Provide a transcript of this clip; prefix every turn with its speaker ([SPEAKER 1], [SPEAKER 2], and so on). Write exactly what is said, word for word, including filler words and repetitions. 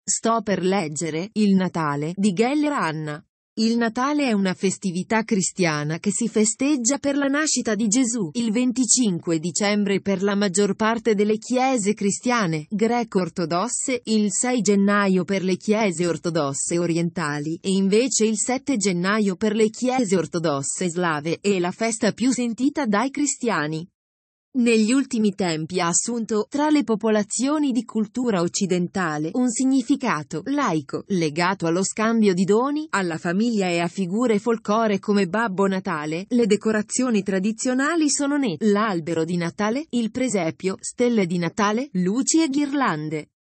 [SPEAKER 1] Sto per leggere Il Natale di Geller Anna. Il Natale è una festività cristiana che si festeggia per la nascita di Gesù il venticinque dicembre per la maggior parte delle chiese cristiane greco-ortodosse, il sei gennaio per le chiese ortodosse orientali e invece il sette gennaio per le chiese ortodosse slave, e la festa più sentita dai cristiani. Negli ultimi tempi ha assunto, tra le popolazioni di cultura occidentale, un significato laico, legato allo scambio di doni, alla famiglia e a figure folklore come Babbo Natale. Le decorazioni tradizionali sono ne l'albero di Natale, il presepio, stelle di Natale, luci e ghirlande.